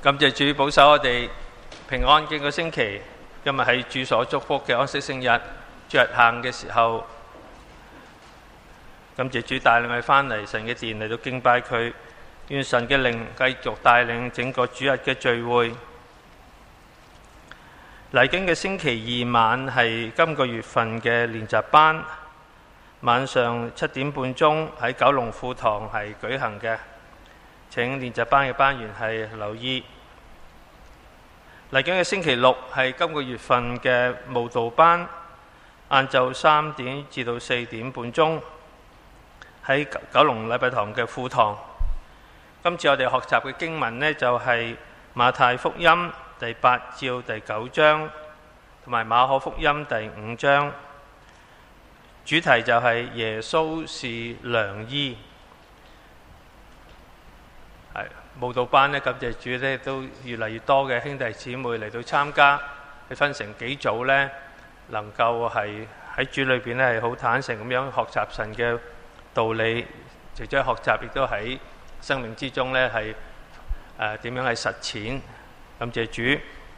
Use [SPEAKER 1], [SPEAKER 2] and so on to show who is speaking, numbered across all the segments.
[SPEAKER 1] 感謝主保守我哋平安經過星期，今日喺主所祝福嘅安息聖日，主日行嘅時候，感謝主帶領我哋翻嚟神嘅殿嚟到敬拜佢，願神嘅靈繼續帶領整個主日嘅聚會。嚟緊嘅星期二晚係今個月份嘅練習班，晚上7點半鐘喺九龍富堂係舉行嘅，請練習班嘅班員係留意。嚟緊嘅星期六係今個月份嘅慕道班，晏晝3點至到4點半鐘喺九龍禮拜堂嘅富堂。今次我哋學習嘅經文呢，就係馬太福音第8至第9章，同埋馬可福音第5章。主題就係耶穌是良醫。慕道班呢，感謝主呢，都越嚟越多嘅兄弟姊妹嚟到參加，係分成幾組呢，能夠係喺主裏邊呢係好坦誠咁樣學習神嘅道理，除咗學習，亦都喺生命之中呢係點樣係實踐。感謝主。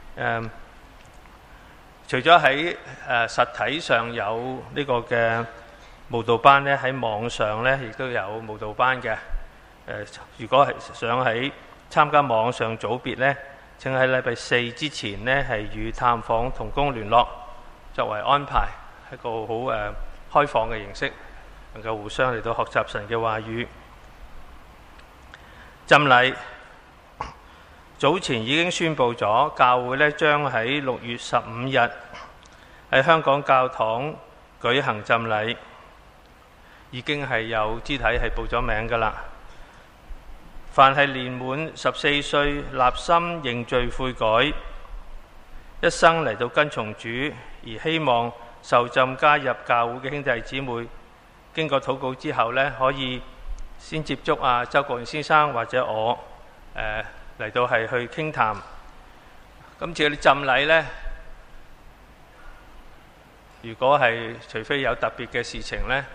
[SPEAKER 1] 除咗喺實體上有呢個嘅慕道班呢，喺網上呢亦都有慕道班嘅。如果係想喺參加網上組別呢，請喺禮拜4之前呢係與探訪同工聯絡，作為安排，一個好開放嘅形式，能夠互相嚟到學習神嘅話語。浸禮早前已經宣布咗，教會呢將喺6月15日喺香港教堂舉行浸禮，已經係有肢體係報咗名㗎喇。凡係年滿14歲，立心認罪悔改，一生嚟到跟從主，而希望受浸加入教會嘅兄弟姊妹，經過禱告之後呢，可以先接觸周國賢先生或者我嚟到係去傾談。今次啲浸禮呢，如果係除非有特別嘅事情呢，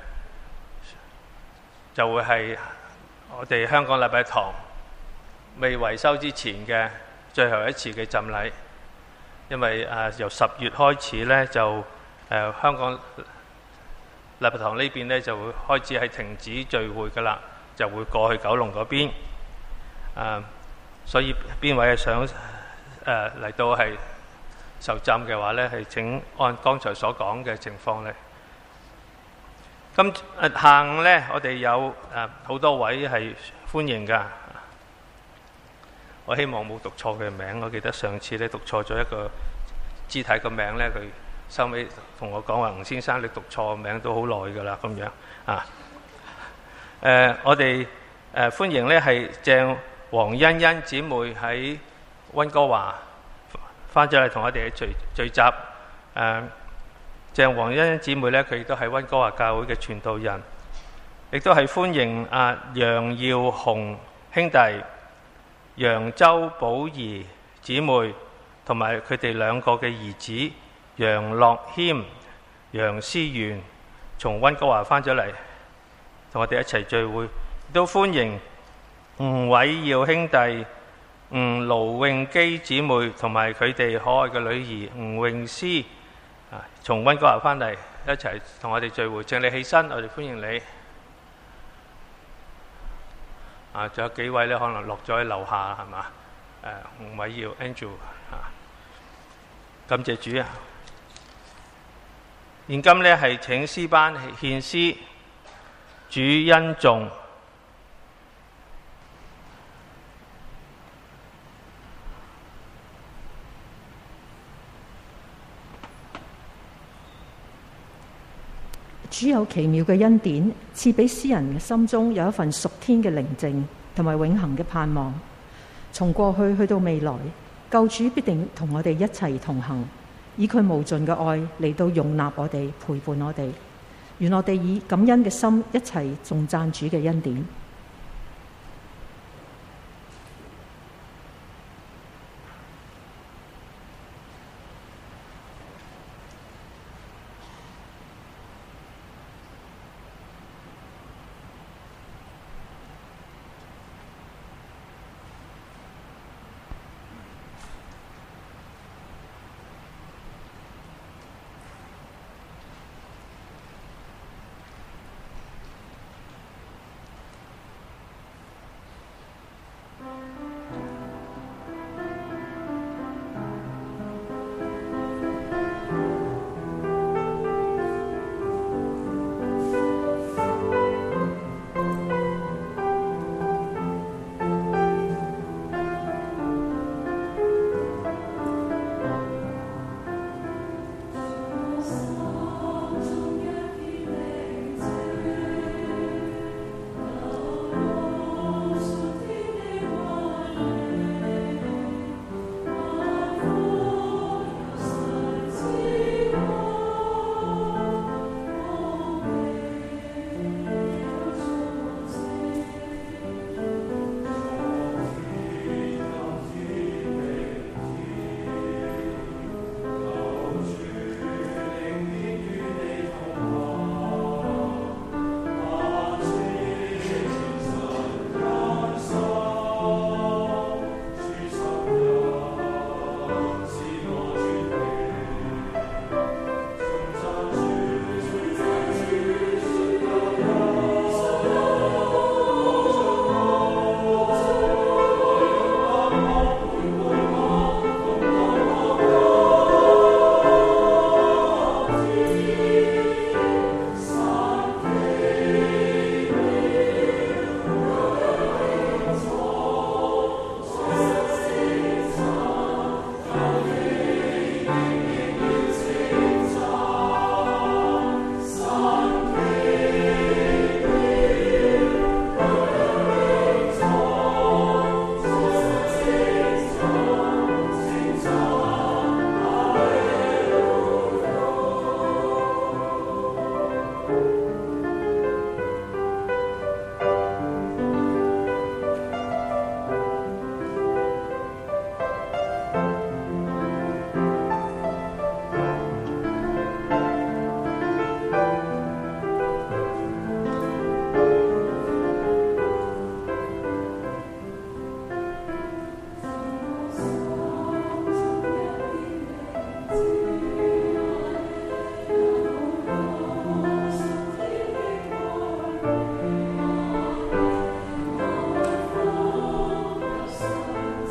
[SPEAKER 1] 就會係我哋香港禮拜堂未維修之前嘅最後一次嘅浸禮。因為由10月開始呢，就香港禮拜堂呢邊呢就會開始係停止聚會㗎喇，就會過去九龍嗰邊。所以邊位係想嚟到係受浸嘅話呢，係請按剛才所講嘅情況呢。咁下午呢，我哋有好多位係歡迎㗎。我希望冇讀錯佢嘅名。我記得上次呢讀錯咗一個肢體個名呢，佢收尾同我講話：吳先生，你讀錯名都好耐㗎啦。咁樣我哋歡迎呢係鄭黃欣欣姊妹喺溫哥華翻咗嚟同我哋聚集。鄭黃欣欣姊妹呢，佢亦都係溫哥華教會嘅傳道人，亦都係歡迎楊耀雄兄弟、楊周寶儀姊妹同埋佢哋兩個嘅兒子楊樂謙、楊思源從溫哥華翻咗嚟，同我哋一齊聚會。亦都歡迎吳偉耀兄弟、吳盧永基姊妹同埋佢哋可愛嘅女兒吳詠詩從溫哥華翻嚟，一齊同我哋聚會。請你起身，我哋歡迎你。仲有幾位呢？可能落咗喺樓下，係嘛？吳偉耀 Angel 感謝主啊！現今呢係請詩班獻詩，主恩頌。
[SPEAKER 2] 主有奇妙嘅恩典，賜俾詩人嘅心中有一份屬天嘅寧靜同埋永恆嘅盼望。從過去去到未來，救主必定同我哋一齊同行，以佢無盡嘅愛嚟到容納我哋，陪伴我哋。願我哋以感恩嘅心一齊頌讚主嘅恩典。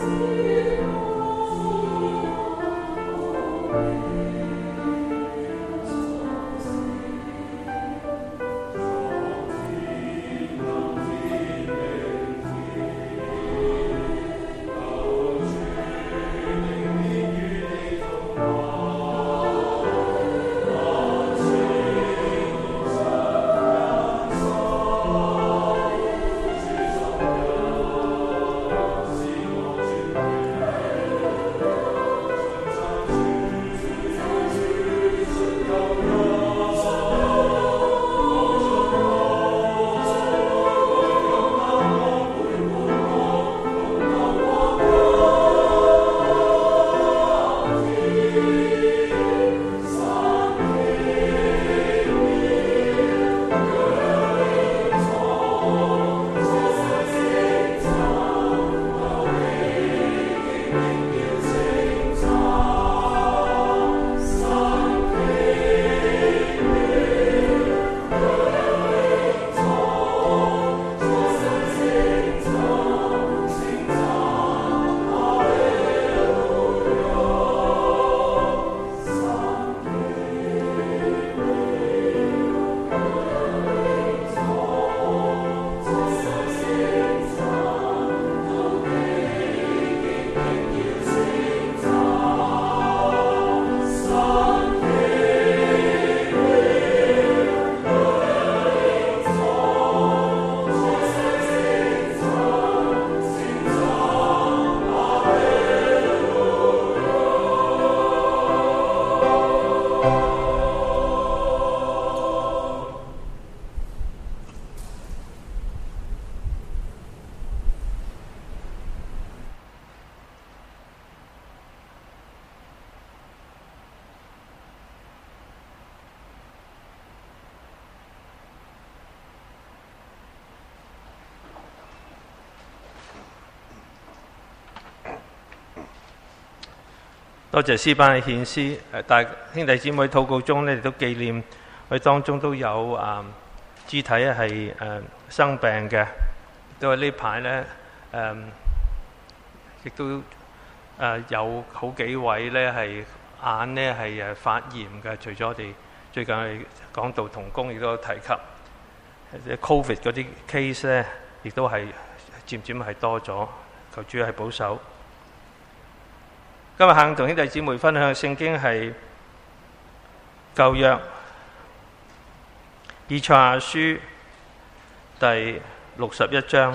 [SPEAKER 1] 多謝詩班嘅獻詩，大兄弟姊妹禱告中呢，亦都紀念佢當中都有肢體係生病嘅，都係呢排呢，亦都有好幾位呢係眼呢係發炎嘅。除咗我哋最近係講道同工亦都有提及，Covid 嗰啲 case 呢，亦都係漸漸係多咗，求主係保守。今日肯同兄弟姊妹分享嘅聖經係舊約以賽亞書第61章。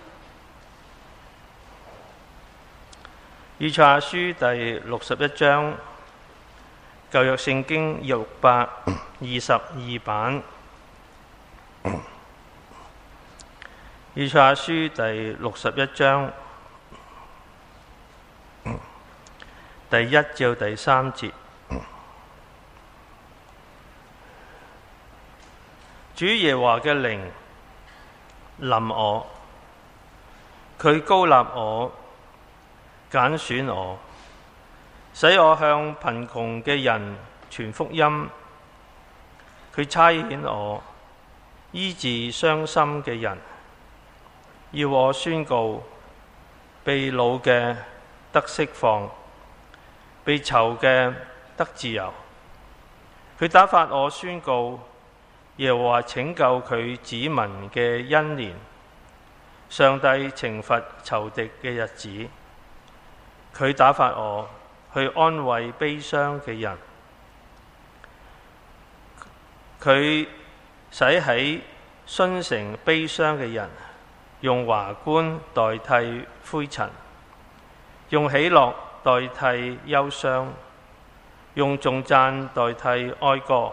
[SPEAKER 1] 以賽亞書第61章，舊約聖經622版。以賽亞書第61章第1至第3節，主耶和華嘅靈臨我，佢膏立我，揀選我，使我向貧窮嘅人傳福音。佢差遣我醫治傷心嘅人，要我宣告被擄嘅得釋放，被囚嘅得自由。佢打發我宣告耶和華拯救佢子民嘅恩年，上帝懲罰仇敵嘅日子。佢打發我去安慰悲傷嘅人，佢使喺殉城悲傷嘅人用華冠代替灰塵，用喜樂代替憂傷，用頌讚代替哀歌。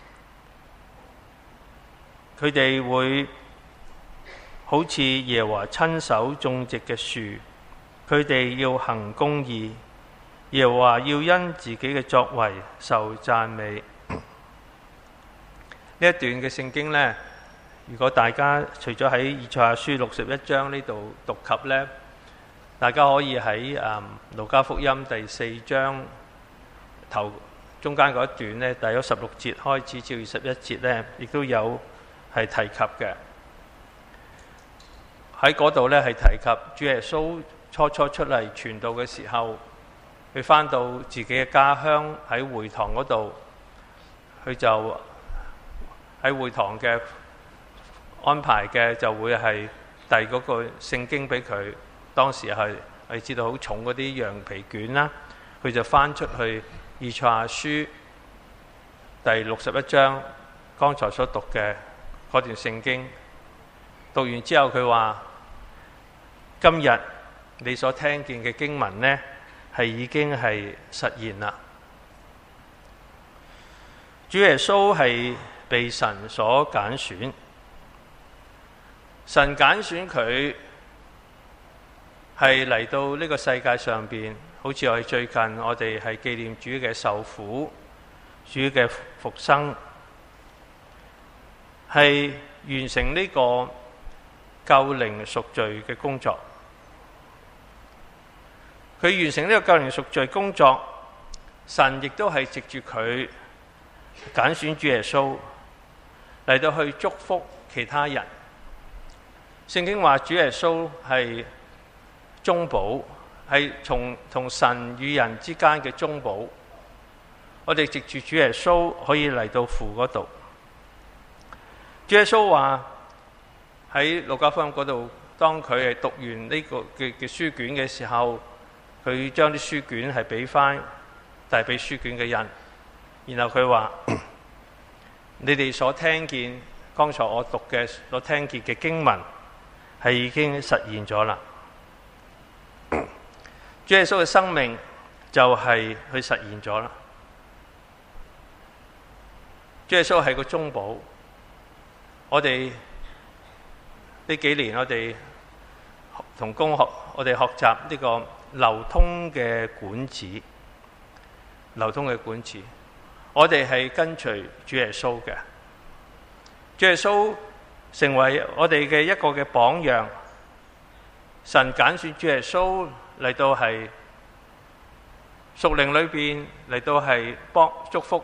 [SPEAKER 1] 佢哋會好似耶和華親手種植嘅樹，佢哋要行公義，耶和華要因自己嘅作為受讚美。呢一段嘅聖經呢，如果大家除咗喺以賽亞書61章呢度讀及呢，大家可以喺路加福音第4章頭中間嗰一段呢，第16節開始至21節呢，亦都有係提及嘅。喺嗰度呢，係提及主耶穌初出嚟傳道嘅時候，佢返到自己嘅家鄉喺會堂嗰度，佢就喺會堂嘅安排嘅就會係遞嗰個聖經俾佢。當時係我知道好重嗰啲羊皮卷啦，佢就翻出去以賽亞書第61章剛才所讀嘅嗰段聖經。讀完之後佢話：今日你所聽見嘅經文呢，係已經係實現啦。主耶穌係被神所揀選，神揀選佢係嚟到呢個世界上邊，好似我哋最近我哋係紀念主嘅受苦、主嘅復生，係完成呢個救靈贖罪嘅工作。佢完成呢個救靈贖罪工作，神亦都係藉住佢揀選主耶穌嚟到去祝福其他人。聖經話主耶穌係中保，係同神與人之間嘅中保。我哋藉住主耶穌可以嚟到父嗰度。主耶穌話喺路加福音嗰度，當佢係讀完呢個嘅書卷嘅時候，佢將啲書卷係俾翻帶俾書卷嘅人，然後佢話：你哋所聽見剛才我讀嘅所聽見嘅經文係已經實現咗啦。主耶穌嘅生命就係去實現咗啦。主耶穌係個中保。我哋呢幾年我哋同工學，我哋學習呢個流通嘅管子，流通嘅管子，我哋係跟隨主耶穌嘅。主耶穌成為我哋嘅一個嘅榜樣。神揀選主耶穌嚟到係屬靈裏邊嚟到係幫祝福，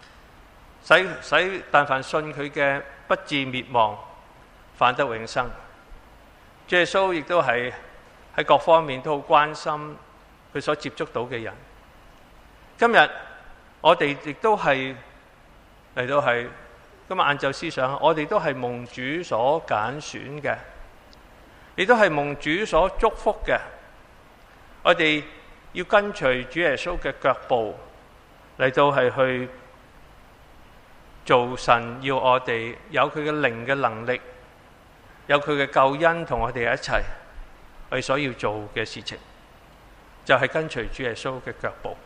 [SPEAKER 1] 使但凡信佢嘅不至滅亡，反得永生。主耶穌亦都係喺各方面都好關心佢所接觸到嘅人。今日我哋亦都係嚟到係今日晏晝思想，我哋都係蒙主所揀選嘅，亦都係蒙主所祝福嘅。我哋要跟隨主耶穌嘅腳步嚟到係去做神要我哋有佢嘅靈嘅能力，有佢嘅救恩同我哋一齊，我哋所要做嘅事情就係跟隨主耶穌嘅腳步。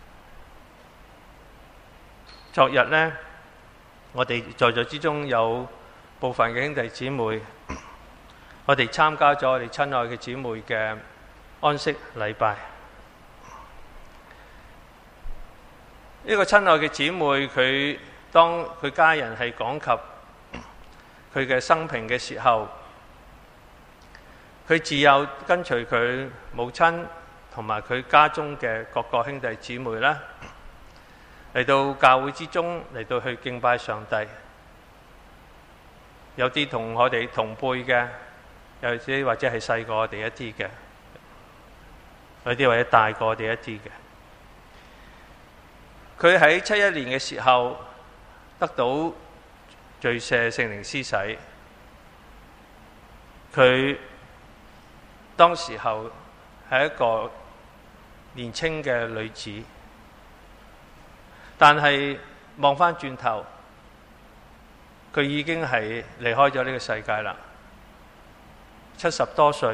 [SPEAKER 1] 昨日呢，我哋在座之中有部分嘅兄弟姊妹，我哋參加咗我哋親愛嘅姊妹嘅安息禮拜。呢個親愛嘅姊妹，佢當佢家人係講及佢嘅生平嘅時候，佢自幼跟隨佢母親同埋佢家中嘅各個兄弟姊妹啦，嚟到教會之中嚟到去敬拜上帝。有啲同我哋同輩嘅，有啲或者係細過我哋一啲嘅，有啲或者大過我哋一啲嘅。佢喺71年嘅時候得到罪赦聖靈施洗。佢當時候係一個年輕嘅女子，但係望返轉頭，佢已經係離開咗呢個世界啦，70多歲。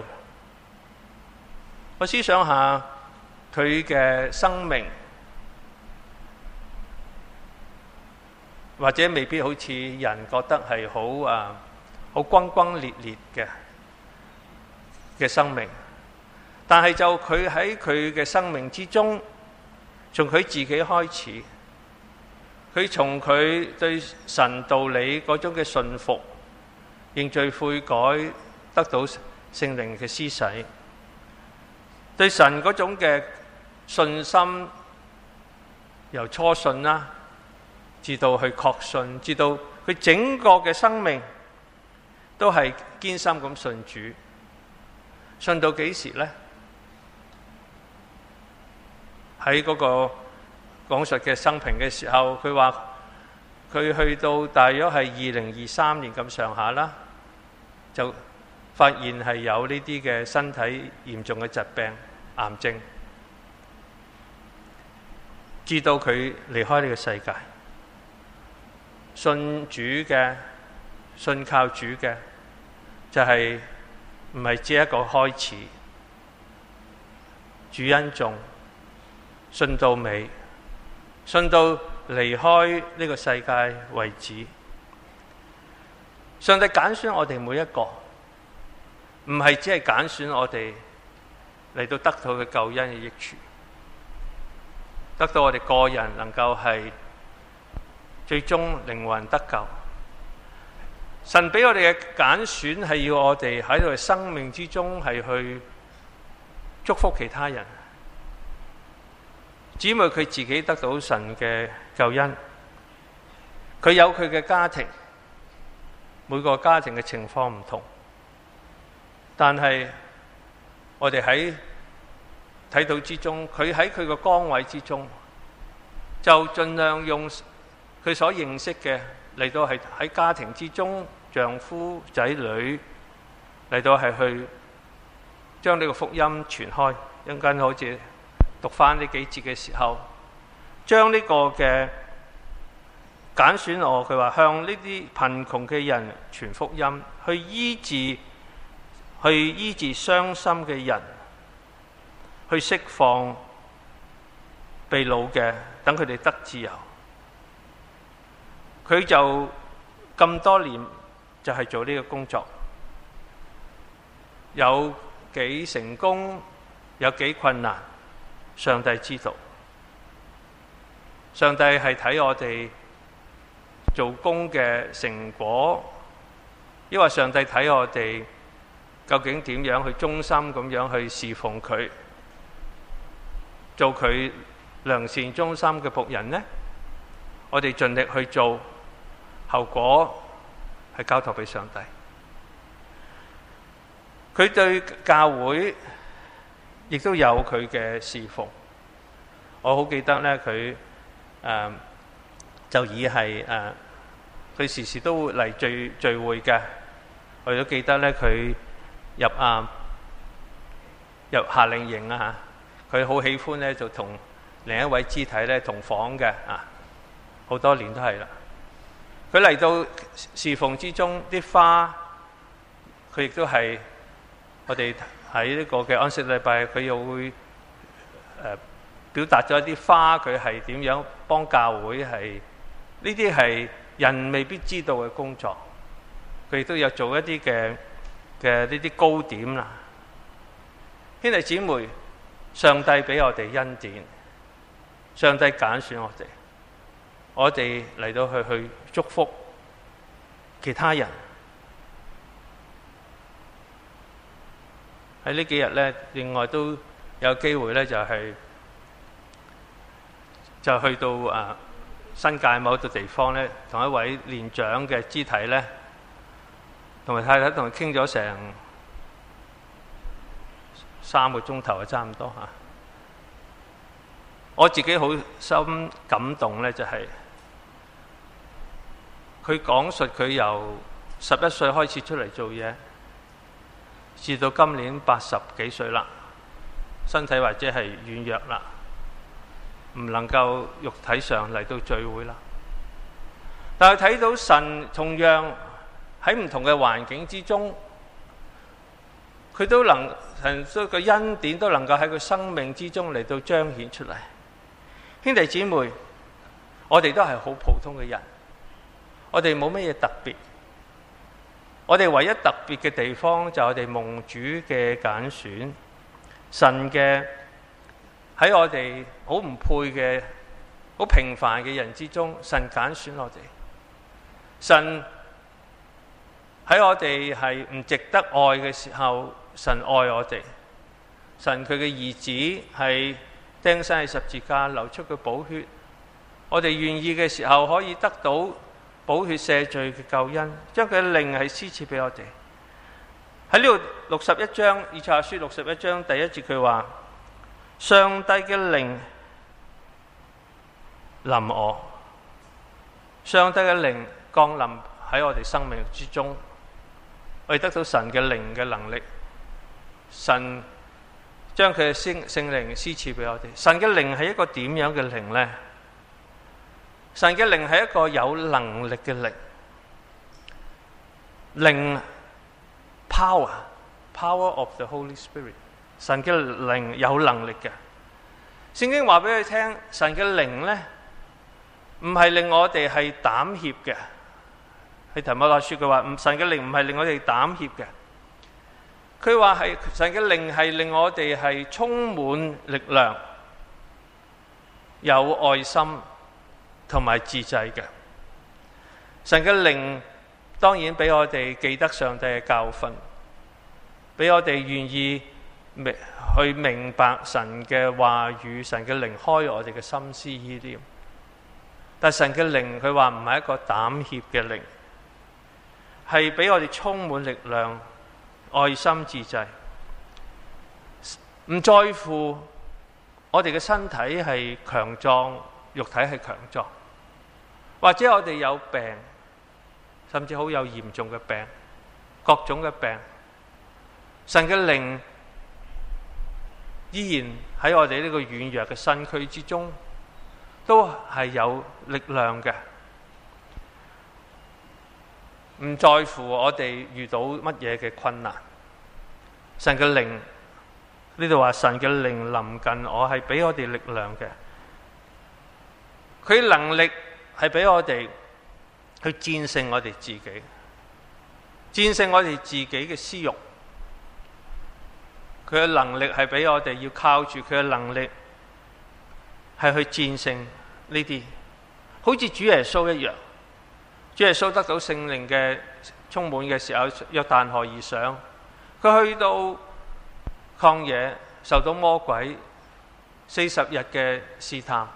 [SPEAKER 1] 我思想下佢嘅生命，或者未必好似人覺得係好轟轟烈烈嘅生命，但係就佢喺佢嘅生命之中，從佢自己開始，佢從佢對神道理嗰種嘅信服、認罪悔改，得到聖靈嘅施洗，對神嗰種嘅信心，由初信啦，至到去確信，至到佢整個嘅生命都係堅心咁信主。信到幾時呢？ 喺嗰個講述嘅生平嘅時候，佢話佢去到大約係2023年咁上下啦，就發現係有呢啲嘅身體嚴重嘅疾病、癌症，直到佢離開呢個世界。信主嘅、信靠主嘅，就係唔係只一個開始，主恩重，信到尾，信到離開呢個世界為止。上帝揀選我哋每一個，唔係只係揀選我哋嚟到得到佢救恩嘅益處，得到我哋個人能夠係最終靈魂得救。神俾我哋嘅揀選係要我哋喺度生命之中係去祝福其他人。姊妹佢自己得到神嘅救恩，佢有佢嘅家庭，每個家庭嘅情況唔同，但係我哋喺睇到之中，佢喺佢個崗位之中，就盡量用佢所認識嘅嚟到係喺家庭之中，丈夫仔女嚟到係去將呢個福音傳開。一陣間好似讀翻呢幾節嘅時候，將呢個嘅揀選我，佢話向呢啲貧窮嘅人傳福音，去醫治傷心嘅人，去釋放被擄嘅，等佢哋得自由。佢就咁多年就係做呢個工作，有幾成功，有幾困難，上帝知道。上帝係睇我哋做工嘅成果，抑或上帝睇我哋究竟點樣去忠心咁樣去侍奉佢，做佢良善忠心嘅僕人呢？我哋盡力去做，後果係交託俾上帝。佢對教會亦都有佢嘅侍奉。我好記得呢，佢就以係佢時時都會嚟聚會嘅。我都記得呢，佢入夏令營啊，佢好喜歡呢，就同另一位肢體呢同房嘅啊，好多年都係啦。佢嚟到侍奉之中，啲花佢亦都係我哋喺呢個嘅安息禮拜，佢又會表達咗一啲花，佢係點樣幫教會，係呢啲係人未必知道嘅工作。佢亦都有做一啲嘅呢啲糕點啦。兄弟姊妹，上帝俾我哋恩典，上帝揀選我哋嚟到去祝福其他人。喺呢幾日呢，另外都有機會呢，就去到新界某一個地方呢，同一位年長嘅肢體呢，同埋太太同佢傾咗成3個鐘頭，差唔多嚇。我自己好深感動呢，就係佢講述佢由11歲開始出嚟做嘢，至到今年80幾歲啦，身體或者係軟弱啦，唔能夠肉體上嚟到聚會啦。但係睇到神同樣喺唔同嘅環境之中，佢都神嘅恩典都能夠喺佢生命之中嚟到彰顯出嚟。兄弟姊妹，我哋都係好普通嘅人，我哋冇乜嘢特別。我哋唯一特別嘅地方就係我哋蒙主嘅揀選，神嘅喺我哋好唔配嘅、好平凡嘅人之中，神揀選我哋。神喺我哋係唔值得愛嘅時候，神愛我哋。神佢嘅兒子係釘身喺十字架流出嘅寶血，我哋願意嘅時候可以得到寶血赦罪嘅救恩，將佢嘅靈係施賜俾我哋。喺呢度61章，以賽亞書61章第1節佢話：上帝嘅靈臨我，上帝嘅靈降臨喺我哋生命之中，我哋得到神嘅靈嘅能力，神將佢嘅聖靈施賜俾我哋。神嘅靈係一個點樣嘅靈呢？神嘅靈係一個有能力嘅靈，靈 power of the Holy Spirit。神嘅靈有能力嘅。聖經話俾佢聽，神嘅靈呢，唔係令我哋係膽怯嘅。喺提摩太書佢話，神嘅靈唔係令我哋膽怯嘅。佢話係神嘅靈係令我哋係充滿力量、有愛心同埋自制嘅。神嘅靈當然俾我哋記得上帝嘅教訓，俾我哋願意去明白神嘅話語，神嘅靈開我哋嘅心思意念。但神嘅靈佢話唔係一個膽怯嘅靈，係俾我哋充滿力量、愛心、自制，唔在乎我哋嘅身體係強壯，肉體係強壯，或者我哋有病，甚至好有嚴重嘅病，各種嘅病，神嘅靈依然喺我哋呢個軟弱嘅身軀之中，都係有力量嘅。唔在乎我哋遇到乜嘢嘅困難，神嘅靈呢度話神嘅靈臨近我，係俾我哋力量嘅。佢能力係俾我哋去戰勝我哋自己，戰勝我哋自己嘅私欲。佢嘅能力係俾我哋要靠住佢嘅能力係去戰勝呢啲，好似主耶穌一樣。主耶穌得到聖靈嘅充滿嘅時候，約旦河而上，佢去到曠野，受到魔鬼40日嘅試探。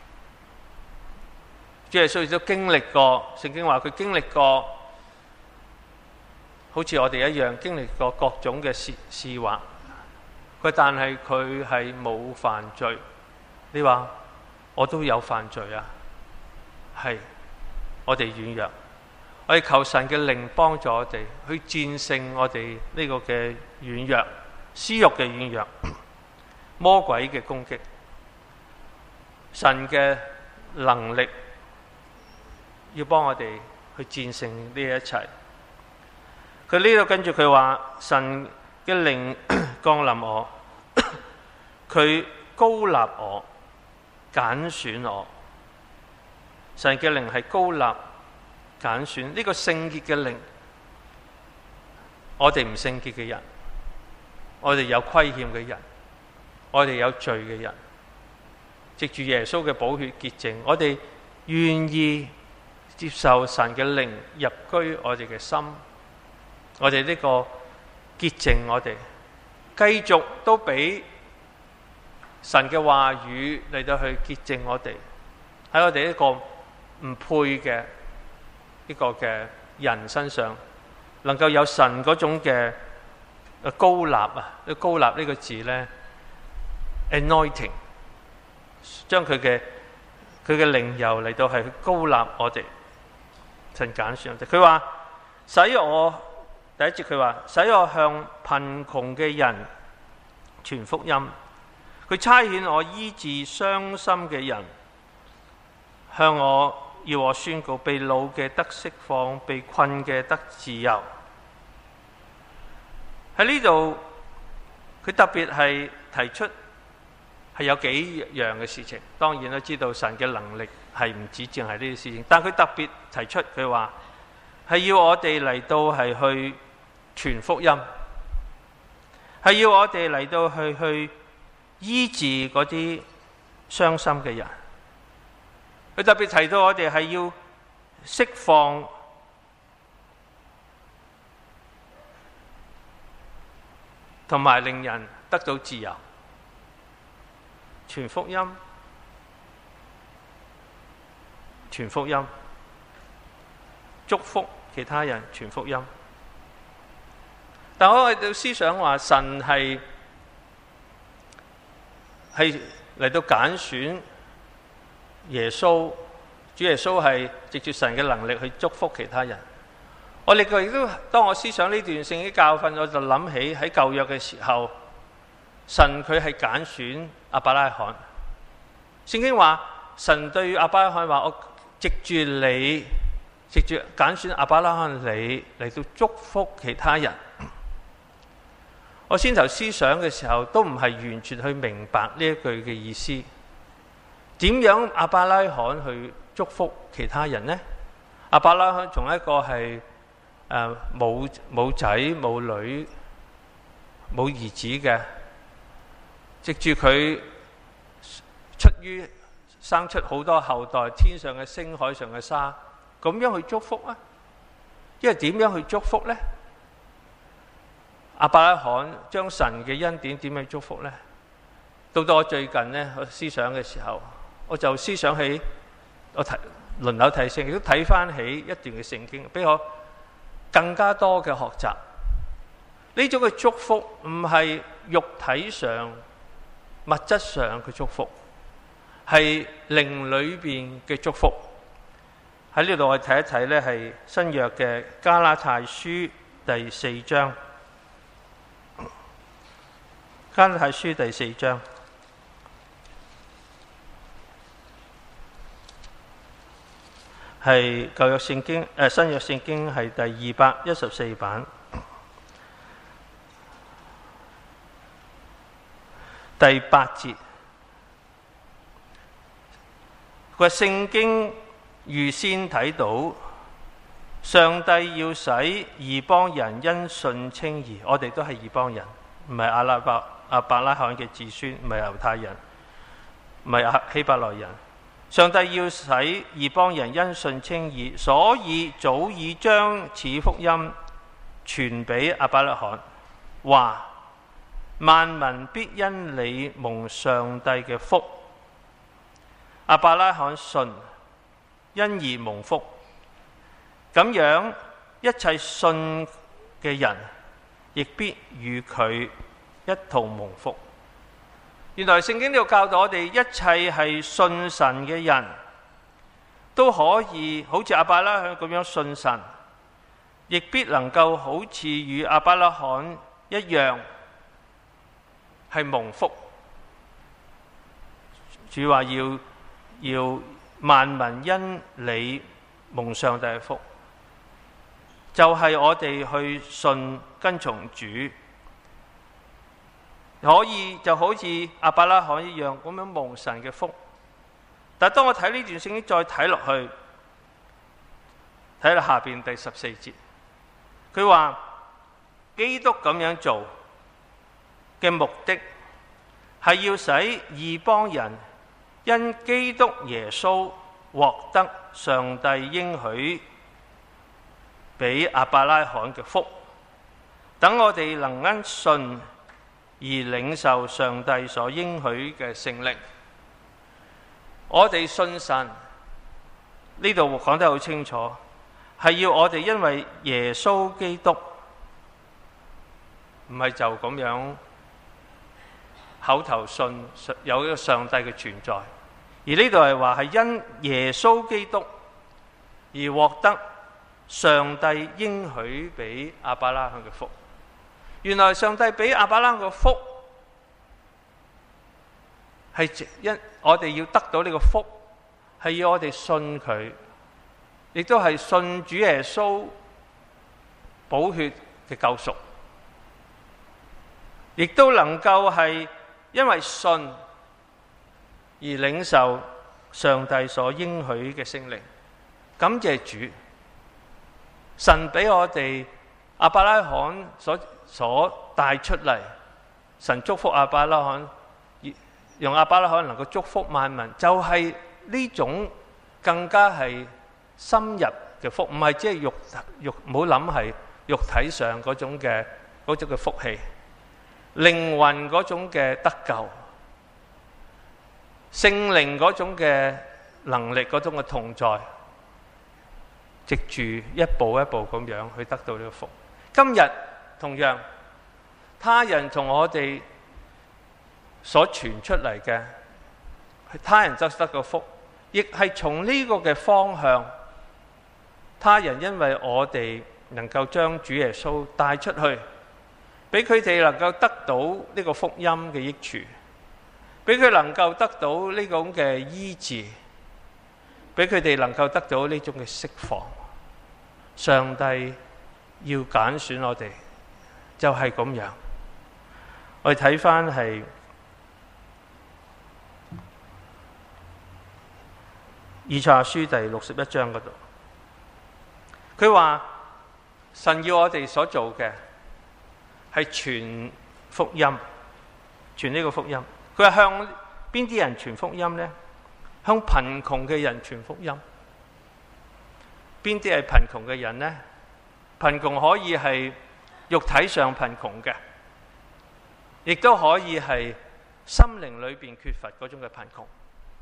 [SPEAKER 1] 主耶穌亦都經歷過，聖經話佢經歷過，好似我哋一樣經歷過各種嘅試惑。但係佢係冇犯罪。你話我都有犯罪啊？係，我哋軟弱，我哋求神嘅靈幫助我哋去戰勝我哋呢個嘅軟弱、私欲嘅軟弱、魔鬼嘅攻擊。神嘅能力要幫我哋去戰勝呢一切。佢呢度跟住佢話神嘅靈降臨我，佢高立我，揀選我。神嘅靈係高立揀選呢個聖潔嘅靈。我哋唔聖潔嘅人，我哋有虧欠嘅人，我哋有罪嘅人，藉住耶穌嘅寶血潔淨，我哋願意接受神嘅靈入居我哋嘅心，我哋呢個潔淨我哋，繼續都俾神嘅話語嚟到去潔淨我哋，喺我哋呢個唔配嘅呢個嘅人身上，能夠有神嗰種嘅高立啊！高立呢個字呢 anointing， 將佢嘅靈油嚟到係高立我哋，神揀選我哋。佢話使我，第一節佢話使我向貧窮嘅人傳福音，佢差遣我醫治傷心嘅人，向我要我宣告被擄嘅得釋放，被困嘅得自由。喺呢度佢特別係提出係有幾樣嘅事情，當然都知道神嘅能力係唔止淨係呢啲事情，但佢特別提出佢話係要我哋嚟到係去傳福音，係要我哋嚟到去醫治嗰啲傷心嘅人。佢特別提到我哋係要釋放同埋令人得到自由，傳福音，傳福音，祝福其他人，傳福音。但我哋思想話神係嚟到揀選耶穌，主耶穌係藉住神嘅能力去祝福其他人。我哋亦都當我思想呢段聖經教訓，我就諗起喺舊約嘅時候，神佢係揀選亞伯拉罕。聖經話神對亞伯拉罕話：我藉住你，藉住揀選亞伯拉罕你嚟到祝福其他人。我先頭思想嘅時候都唔係完全去明白呢一句嘅意思。點樣亞伯拉罕去祝福其他人呢？亞伯拉罕從一個係冇仔冇女冇兒子嘅，藉住佢出於生出好多後代，天上嘅星海上嘅沙，咁樣去祝福啊？因為點樣去祝福呢？亞伯拉罕將神嘅恩典點樣祝福呢？到我最近呢，我思想嘅時候，我就思想起我輪流提聖經，亦都睇翻起一段嘅聖經，俾我更加多嘅學習。呢種嘅祝福唔係肉體上、物質上嘅祝福，係靈裏邊嘅祝福。喺呢度我睇一睇呢，係新約嘅加拉太書第4章。加拉太書第4章係舊約聖經，新約聖經係第214版，第8節。佢話聖經預先睇到，上帝要使異邦人因信稱義。我哋都係異邦人，唔係亞伯拉罕嘅子孫，唔係猶太人，唔係希伯來人。上帝要使異邦人因信稱義，所以早已將此福音傳俾亞伯拉罕，話萬民必因你蒙上帝嘅福。亞伯拉罕信，因而蒙福。咁樣一切信嘅人亦必與佢一同蒙福。原來聖經呢度教導我哋，一切係信神嘅人都可以好似亞伯拉罕咁樣信神，亦必能夠好似與亞伯拉罕一樣係蒙福。主話要萬民因你蒙上帝嘅福，就係我哋去信跟從主，可以就好似亞伯拉罕一樣咁樣蒙神嘅福。但係當我睇呢段聖經再睇落去，睇到下邊第14節，佢話基督咁樣做嘅目的係要使異邦人因基督耶穌獲得上帝應許俾亞伯拉罕嘅福，等我哋能因信而領受上帝所應許嘅聖靈。我哋信神，呢度講得好清楚，係要我哋因為耶穌基督，唔係就咁樣口頭信有一個上帝嘅存在，而呢度係話係因耶穌基督而獲得上帝應許俾亞伯拉罕嘅福。原來上帝俾亞伯拉罕嘅福係因我哋要得到呢個福，係要我哋信佢，亦都係信主耶穌寶血嘅救贖，亦都能夠係因為信而領受上帝所應許嘅聖靈。感謝主，神俾我哋亞伯拉罕所帶出嚟，神祝福亞伯拉罕，讓亞伯拉罕能夠祝福萬民，就係呢種更加係深入嘅福，唔係只係唔好諗係肉體上嗰種嘅福氣，靈魂嗰種嘅得救，聖靈嗰種嘅能力，嗰種嘅同在，藉住一步一步咁樣去得到呢個福。今日同樣，他人同我哋所傳出嚟嘅，他人則得個福， 亦係從呢個嘅方向，他人因為我哋能夠將主耶穌帶出去，俾佢哋能夠得到呢個福音嘅益處，俾佢能夠得到呢種嘅醫治，俾佢哋能夠得到呢種嘅釋放。上帝要揀選我哋，就係咁樣。我哋睇返係以賽亞書第61章嗰度，佢話神要我哋所做嘅係傳福音，傳呢個福音。佢話向邊啲人傳福音呢？向貧窮嘅人傳福音。邊啲係貧窮嘅人呢？貧窮可以係肉體上貧窮嘅，亦都可以係心靈裏邊缺乏嗰種嘅貧窮。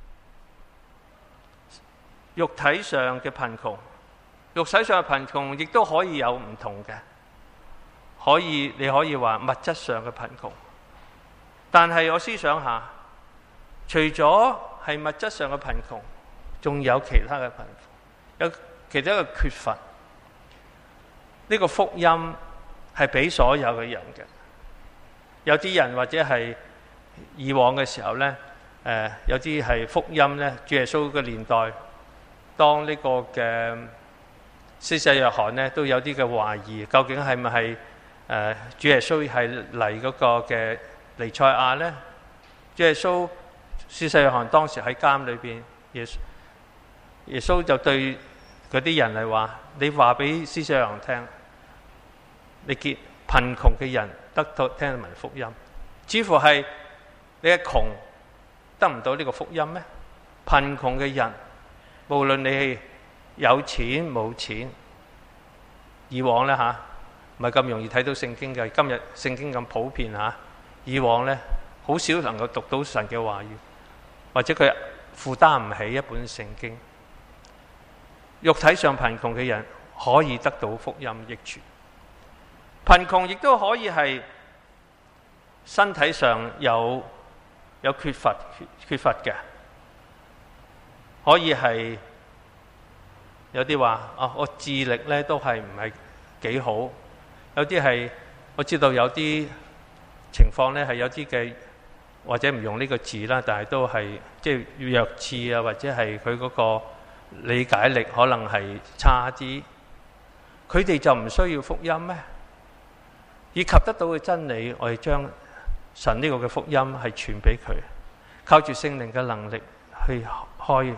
[SPEAKER 1] 肉體上嘅貧窮，肉體上嘅貧窮亦都可以有唔同嘅，你可以話物質上嘅貧窮。但係我思想下，除咗係物質上嘅貧窮，仲有其他嘅貧窮，有其他嘅缺乏。呢個福音係俾所有嘅人嘅。有啲人或者係以往嘅時候呢，有啲係福音呢，主耶穌嘅年代，當呢個嘅施洗約翰呢都有啲嘅懷疑，究竟係咪係主耶穌係嚟嗰個嘅彌賽亞呢？主耶穌施洗約翰當時喺監裏邊，耶穌就對嗰啲人嚟話：你話俾施洗約翰聽，你見貧窮嘅人得到聽聞福音，似乎係你係窮得唔到呢個福音咩？貧窮嘅人，無論你係有錢冇錢，以往呢嚇唔係咁容易睇到聖經嘅。今日聖經咁普遍嚇，以往呢好少能夠讀到神嘅話語，或者佢負擔唔起一本聖經。肉體上貧窮嘅人可以得到福音益處，貧窮亦都可以係身體上有缺乏嘅，可以係有啲話我智力咧都係唔係幾好，有啲係我知道有啲情況咧係有啲嘅，或者唔用呢個字啦，但係都係即係弱智啊，或者係佢嗰個理解力可能係差啲，佢哋就唔需要福音咩？以及得到嘅真理，我哋將神呢個嘅福音係傳俾佢，靠住聖靈嘅能力去開。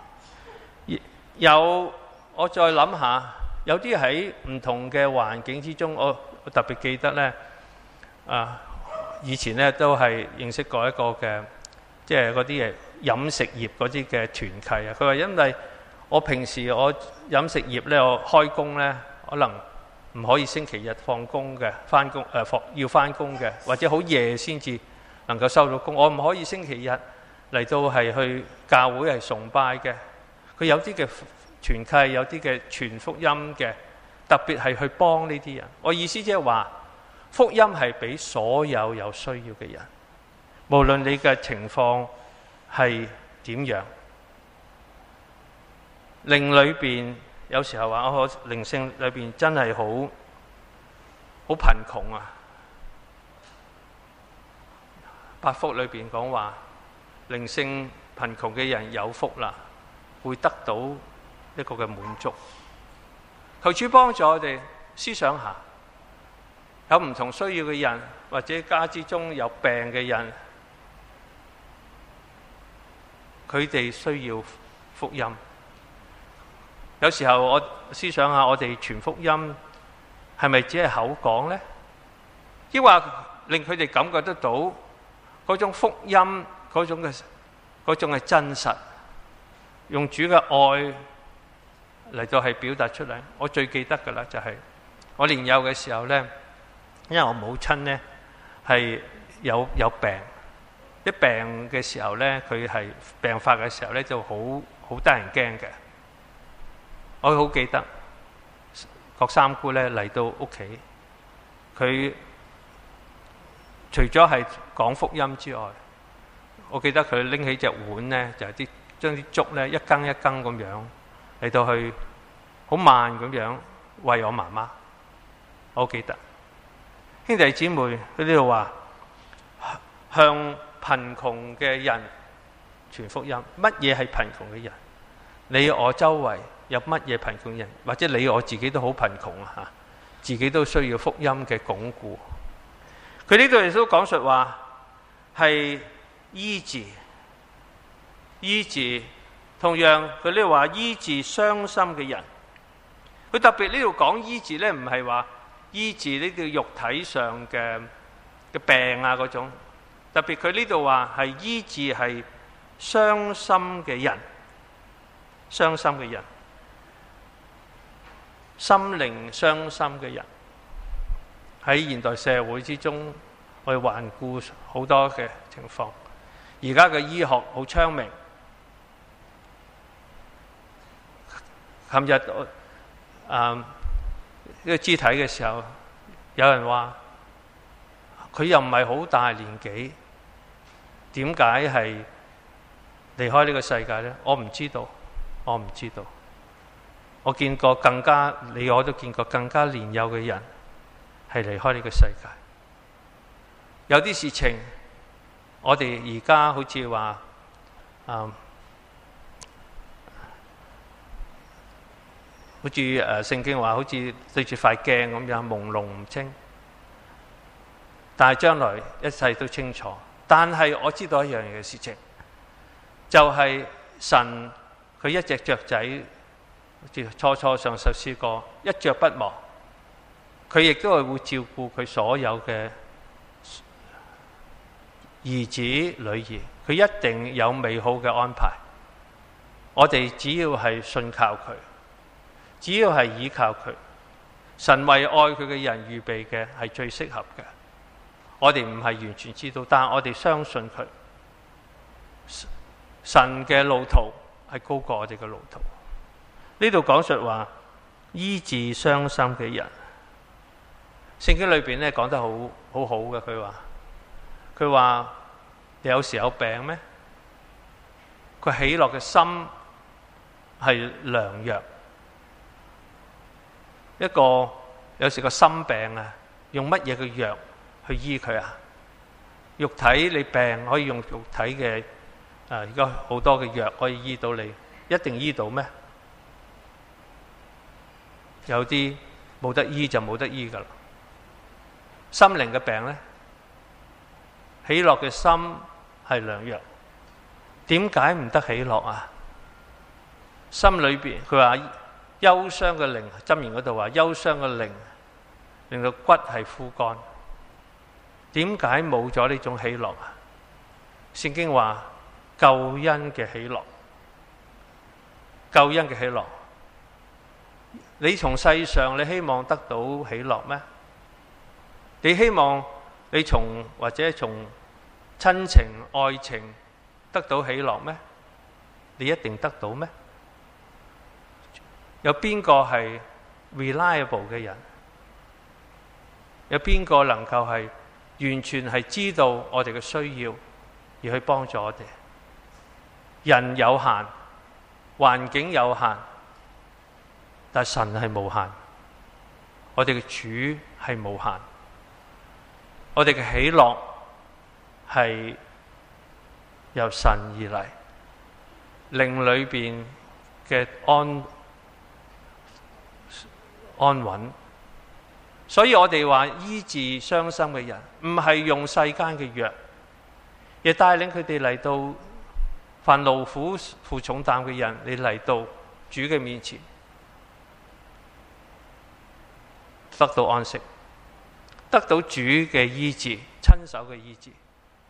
[SPEAKER 1] 我再諗下，有啲喺唔同嘅環境之中，我特別記得呢，以前呢都係認識過一個嘅，即係嗰啲嘢飲食業嗰啲嘅團契啊。佢話因為我平時我飲食業呢，我開工呢，可能唔可以星期日放工嘅，要翻工嘅，或者好夜先至能夠收到工。我唔可以星期日嚟到係去教會係崇拜嘅。佢有啲嘅團契，有啲嘅傳福音嘅，特別係去幫呢啲人。我意思即係話，福音係俾所有有需要嘅人，無論你嘅情況係點樣。靈裏邊有時候話我靈性裏邊真係好貧窮啊。八福裏邊講話，靈性貧窮嘅人有福啦，會得到一個嘅滿足。求主幫助我哋思想下，有唔同需要嘅人，或者家之中有病嘅人，佢哋需要福音。有時候我思想下，我哋傳福音係咪只係口講呢？抑或令佢哋感覺得到嗰種福音嗰種嘅真實，用主嘅愛嚟到係表達出嚟。我最記得㗎啦，就係我年幼嘅時候呢，因為我母親呢係有病，一病嘅時候呢，佢係病發嘅時候呢就好得人驚嘅。我好記得郭三姑呢嚟到屋企，佢除咗係講福音之外，我記得佢拎起隻碗呢，就係啲將啲粥呢一羹一羹咁樣嚟到去好慢咁樣餵我媽媽。我記得兄弟姊妹佢呢度話向貧窮嘅人傳福音。乜嘢係貧窮嘅人？你我周圍有乜嘢貧窮人？或者你我自己都好貧窮啊，自己都需要福音嘅鞏固。佢呢度亦都講述話係醫治，醫治同樣佢呢度話醫治傷心嘅人。佢特別呢度講醫治呢，唔係話醫治呢個肉體上嘅病啊嗰種，特別佢呢度話係醫治係傷心嘅人，傷心嘅人，心靈傷心嘅人。喺現代社會之中，我哋環顧好多嘅情況。而家嘅醫學好昌明。琴日呢個肢體嘅時候，有人話佢又唔係好大年紀，點解係離開呢個世界呢？我唔知道，我唔知道。我見過更加，你我都見過更加年幼嘅人係離開呢個世界。有啲事情，我哋而家好似話好似聖經話，好似對住塊鏡咁樣朦朧唔清，但係將來一切都清楚。但係我知道一樣嘢嘅事情，就係神佢一隻雀仔，好似初上首詩歌一雀不忘，佢亦都係會照顧佢所有嘅兒子女兒，佢一定有美好嘅安排。我哋只要係信靠佢，只要係依靠佢，神為愛佢嘅人預備嘅係最適合嘅。我哋唔係完全知道，但係我哋相信佢。神嘅路途係高過我哋嘅路途。呢度講述話醫治傷心嘅人，聖經裏邊咧講得好好嘅。佢話你有時有病咩？佢喜樂嘅心係良藥。一個有時個心病啊，用乜嘢嘅藥去醫佢啊？肉體你病可以用肉體嘅而家好多嘅藥可以醫到你，一定醫到咩？有啲冇得醫就冇得醫噶啦。心靈嘅病呢，喜樂嘅心係良藥。點解唔得喜樂啊？心裏邊佢話憂傷嘅靈，箴言嗰度話憂傷嘅靈令到骨係枯乾。點解冇咗呢種喜樂啊？聖經話救恩嘅喜樂，救恩嘅喜樂。你從世上你希望得到喜樂咩？你希望你或者從親情愛情得到喜樂咩？你一定得到咩？有邊個係 reliable 嘅人？有邊個能夠係完全係知道我哋嘅需要而去幫助我哋？人有限，環境有限，但神係無限。我哋嘅主係無限。我哋嘅喜樂係由神而嚟，靈裏邊嘅安穩。所以我哋話醫治傷心嘅人，唔係用世間嘅藥，亦帶領佢哋嚟到凡勞苦負重擔嘅人，你嚟到主嘅面前，得到安息，得到主嘅醫治，親手嘅醫治，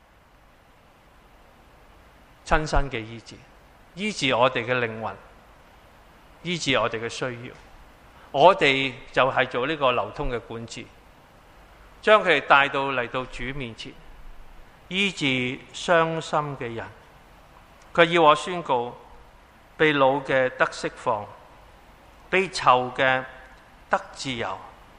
[SPEAKER 1] 親身嘅醫治，醫治我哋嘅靈魂，醫治我哋嘅需要。我哋就係做呢個流通嘅管治，將佢哋帶到嚟到主面前，醫治傷心嘅人。佢要我宣告，被擄嘅得釋放，被囚嘅得自由，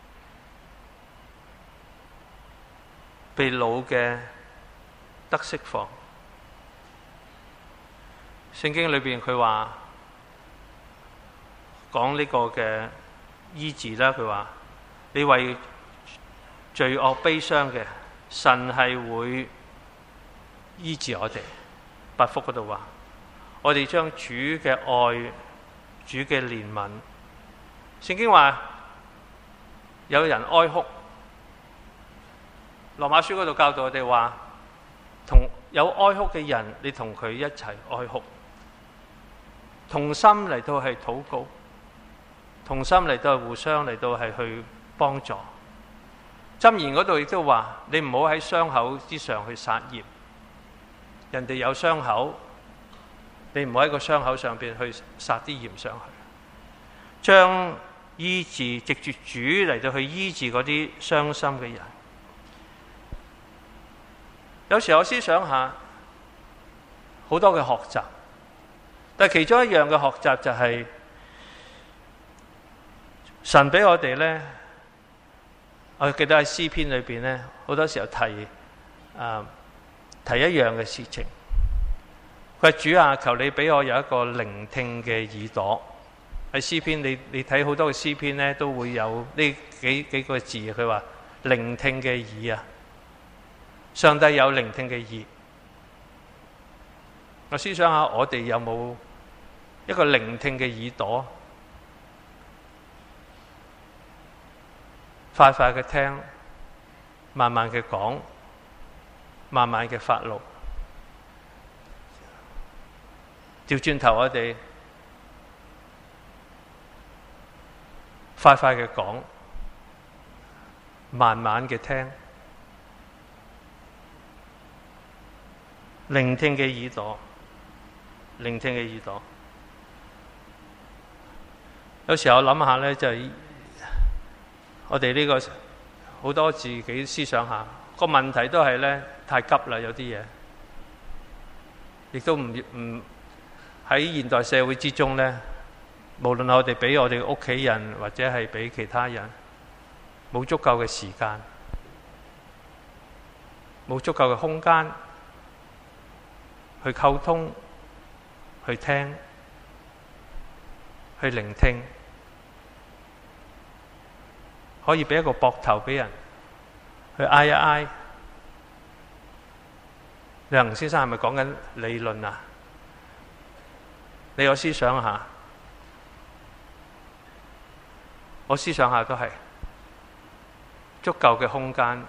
[SPEAKER 1] 被擄嘅得釋放。 聖經裏邊佢話講呢個嘅醫治啦，佢話你為罪惡悲傷嘅，神係會醫治我哋。八福嗰度話，我哋將主嘅愛、主嘅憐憫。聖經話有人哀哭，羅馬書嗰度教導我哋話，同有哀哭嘅人，你同佢一齊哀哭，同心嚟到係禱告，同心嚟到係互相嚟到係去幫助。箴言嗰度亦都話，你唔好喺傷口之上去撒鹽。人哋有傷口，你唔好喺個傷口上邊去撒啲鹽上去。將醫治藉住主嚟到去醫治嗰啲傷心嘅人。有時我思想下，好多嘅學習，但係其中一樣嘅學習就係神俾我哋呢。我記得喺詩篇裏邊呢，好多時候提一樣嘅事情。佢話，主啊，求你俾我有一個聆聽嘅耳朵。喺詩篇，你睇好多嘅詩篇呢，都會有呢幾個字。佢話聆聽嘅耳啊，上帝有聆聽嘅耳。我思想下，我哋有冇一個聆聽嘅耳朵？快快嘅聽，慢慢嘅講，慢慢嘅發怒。調轉頭，我哋快快嘅講，慢慢嘅聽，聆聽嘅耳朵，聆聽嘅耳朵。有時候我諗下呢，就係我哋呢個好多自己思想下個問題都係呢，太急啦，有啲嘢，亦都唔喺現代社會之中呢，無論我哋俾我哋屋企人或者係俾其他人，冇足夠嘅時間，冇足夠嘅空間去溝通、去聽、去聆聽。可以俾一個膊頭俾人去挨一挨。梁恒先生係咪講緊理論啊？你有思想下，我思想下都係足夠嘅空間，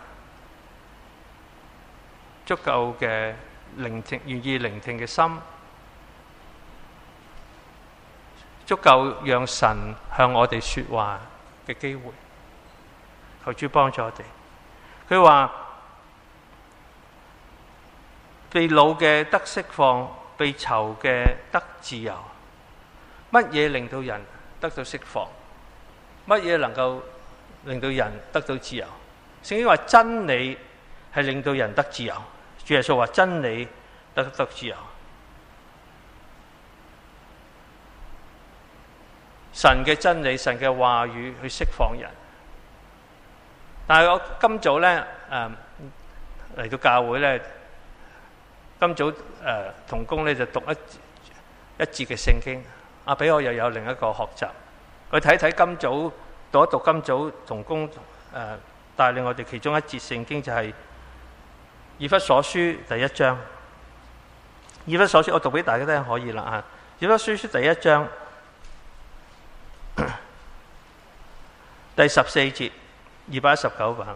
[SPEAKER 1] 足夠嘅聆聽，願意聆聽嘅心，足夠讓神向我哋說話嘅機會。求主幫助我哋。佢話被擄嘅得釋放，被囚嘅得自由。乜嘢令到人得到釋放？乜嘢能夠令到人得到自由？聖經話真理係令到人得自由。主耶穌話真理得自由。神嘅真理，神嘅話語去釋放人。但係我今早咧嚟到教會咧，今早同工咧就讀一節嘅聖經，俾我又有另一個學習。去睇睇今早讀一讀今早同工帶領我哋其中一節聖經，就係以弗所書第一章。以弗所書我讀俾大家聽可以啦嚇。以弗所書第一章第14節。219版，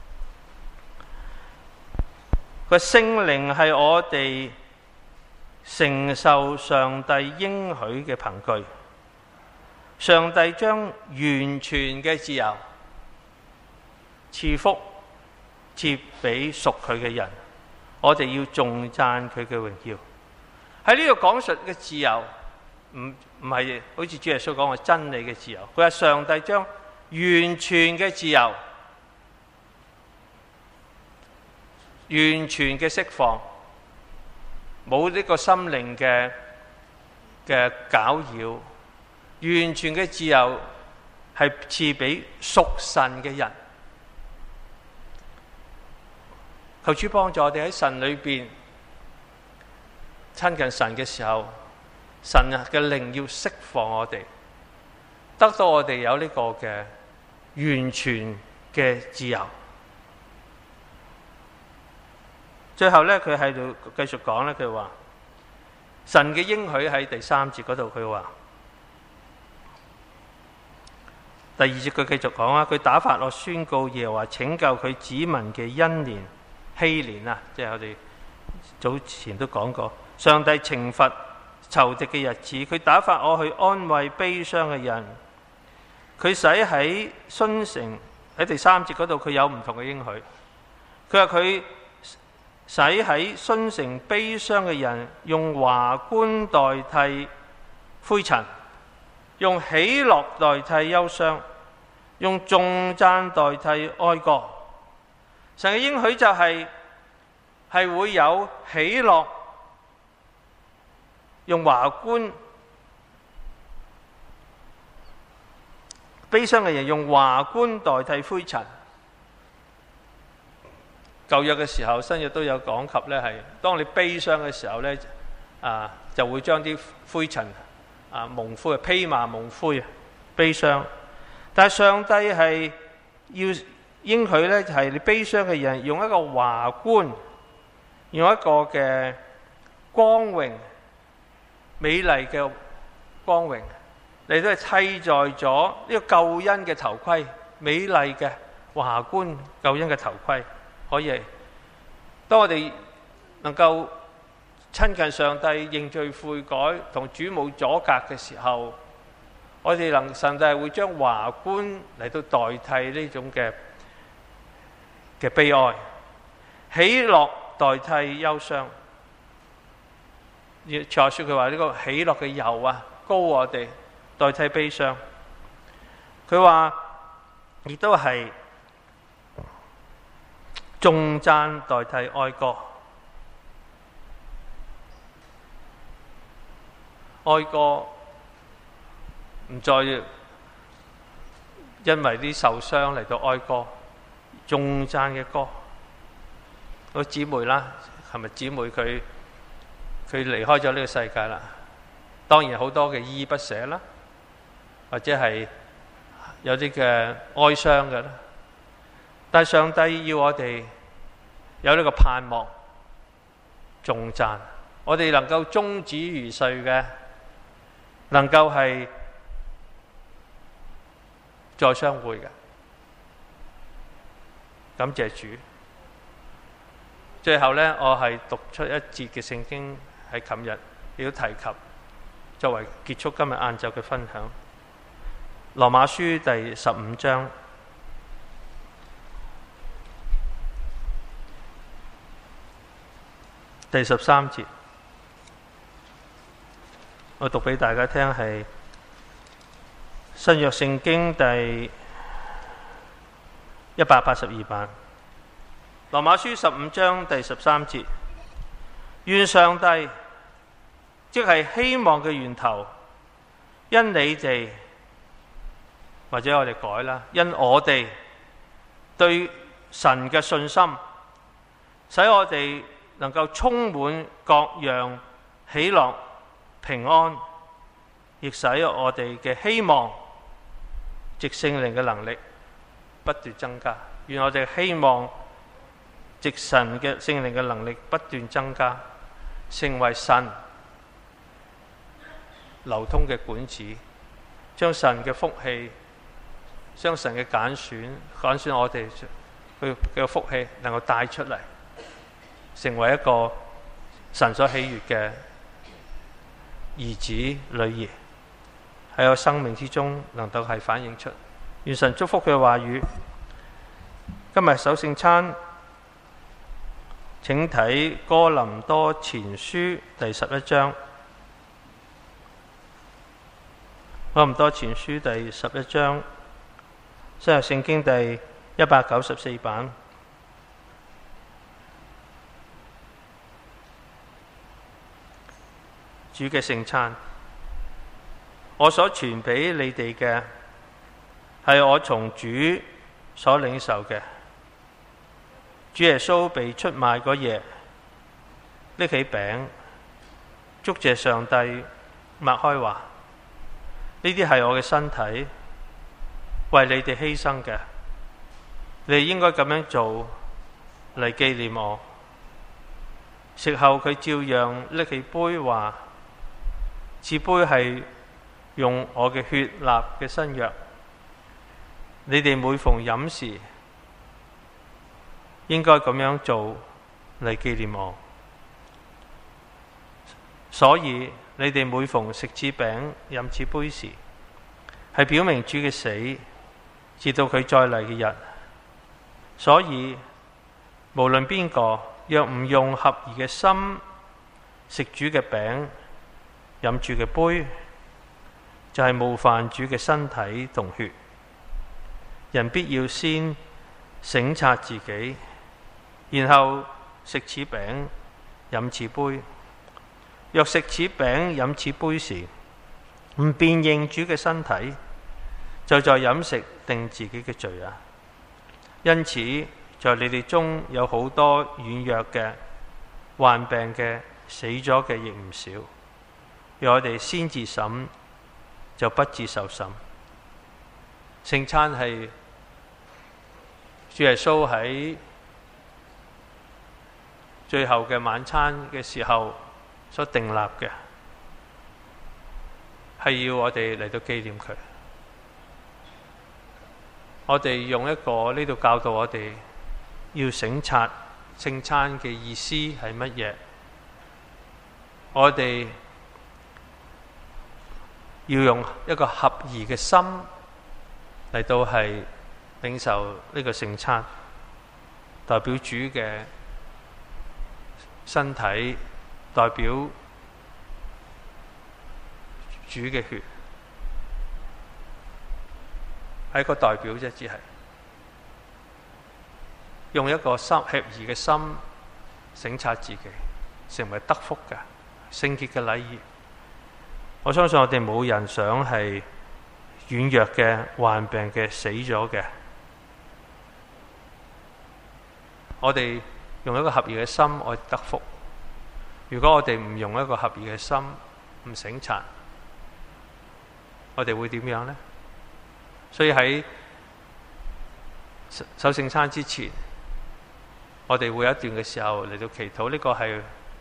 [SPEAKER 1] 個聖靈係我哋承受上帝應許嘅憑據。上帝將完全嘅自由賜福賜俾屬佢嘅人，我哋要頌讚佢嘅榮耀。喺呢度講述嘅自由，唔係好似主耶穌講嘅真理嘅自由。佢話上帝將完全嘅自由，完全嘅釋放，冇呢個心靈嘅攪擾，完全嘅自由係賜俾屬神嘅人。求主幫助我哋喺神裏邊親近神嘅時候， 神嘅靈要釋放我哋，得到我哋有呢個嘅完全嘅自由。最後呢，佢喺度繼續講呢，佢話神嘅應許喺第3節嗰度，佢話第2節佢繼續講啊，佢打發我宣告耶和華拯救佢子民嘅恩年禧年啊，即係我哋早前都講過，上帝懲罰仇敵嘅日子，佢打發我去安慰悲傷嘅人，佢使喺殉城喺第3節嗰度，佢有唔同嘅應許。佢話佢使喺殉城悲傷嘅人用華冠代替灰塵，用喜樂代替憂傷，用頌讚代替哀歌。神嘅應許就係會有喜樂，用華冠；悲傷嘅人用華冠代替灰塵。舊約嘅時候，新約都有講及呢，係當你悲傷嘅時候呢，就會將啲灰塵蒙灰，披麻蒙灰，悲傷。但係上帝係要應許呢，就係你悲傷嘅人用一個華冠，用一個嘅光榮、美麗嘅光榮，你都係砌在咗呢個救恩嘅頭盔，美麗嘅華冠，救恩嘅頭盔。可以，當我哋能夠親近上帝、認罪悔改、同主冇阻隔嘅時候，我哋上帝會將華冠嚟到代替呢種嘅悲哀，喜樂代替憂傷。再說佢話呢個喜樂嘅油膏我哋代替悲傷。佢話亦都係頌讚代替哀歌，哀歌唔再因為啲受傷嚟到哀歌，頌讚嘅歌。個姊妹啦，係咪姊妹佢離開咗呢個世界啦？當然好多嘅依依不捨啦，或者係有啲嘅哀傷嘅啦。但係上帝要我哋有呢個盼望，頌讚，我哋能夠終止如歲嘅，能夠係再相會嘅。感謝主。最後呢，我係讀出一節嘅聖經，喺琴日亦都提及，作為結束今日晏晝嘅分享。羅馬書第15章。第13節，我讀俾大家聽，係新約聖經第182版，羅馬書15章第13節，願上帝，即係希望嘅源頭，因你哋，或者我哋改啦，因我哋對神嘅信心，使我哋能夠充滿各樣喜樂平安，亦使我哋嘅希望藉聖靈嘅能力不斷增加。願我哋希望藉神嘅聖靈嘅能力不斷增加，成為神流通嘅管子，將神嘅福氣，將神嘅揀選我哋佢嘅福氣能夠帶出嚟，成為一個神所喜悅嘅兒子女兒，喺我生命之中能夠係反映出。願神祝福佢嘅話語。今日守聖餐，請睇哥林多前書第11章。哥林多前書第11章，新約聖經第194版。主嘅聖餐，我所傳俾你哋嘅係我從主所領受嘅。主耶穌被出賣嗰夜，拎起餅，祝謝上帝， 擘開話：呢啲係我嘅身體，為你哋犧牲嘅，你哋應該咁樣做嚟紀念我。食後佢照樣拎起杯話：此杯係用我嘅血立嘅新約，你哋每逢飲時應該咁樣做嚟紀念我。所以你哋每逢食此餅飲此杯時，係表明主嘅死，直到佢再嚟嘅日。所以無論邊個若唔用合宜嘅心食主嘅餅飲主嘅杯，就係冒犯主嘅身體同血。人必要先省察自己，然後食此餅飲此杯。若食此餅飲此杯時唔辨認主嘅身體，就在飲食定自己嘅罪啊！因此在你哋中有好多軟弱嘅、患病嘅、死咗嘅亦唔少。若我哋先自審，就不致受審。聖餐係主耶穌喺最後嘅晚餐嘅時候所訂立嘅，係要我哋嚟到紀念佢。我哋用一個呢度教導我哋要省察聖餐嘅意思係乜嘢。我哋要用一個合宜嘅心嚟到係領受呢個聖餐，代表主嘅身體，代表主嘅血，係一個代表啫，只係用一個合宜嘅心省察自己，成為得福嘅聖潔嘅禮儀。我相信我哋冇人想係軟弱嘅、患病嘅、死咗嘅。我哋用一個合宜嘅心，我哋得福。如果我哋唔用一個合宜嘅心，唔省察，我哋會點樣呢？所以喺守聖餐之前，我哋會有一段嘅時候嚟到祈禱。呢個係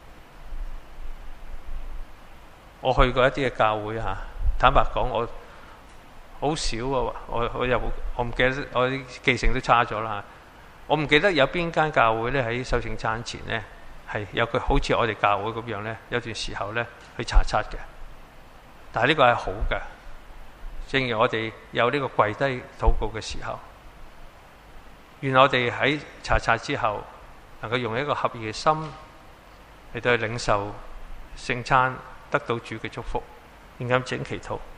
[SPEAKER 1] 我去過一啲嘅教會嚇，坦白講我好少啊，我唔記得，我啲記性都差咗啦。我唔記得有邊間教會咧喺守聖餐前呢，係有佢好似我哋教會咁樣呢，有段時候呢去查察嘅。但係呢個係好嘅，正如我哋有呢個跪低禱告嘅時候，願我哋喺查察之後，能夠用一個合意嘅心嚟到去領受聖餐，得到主嘅祝福。現今請祈禱。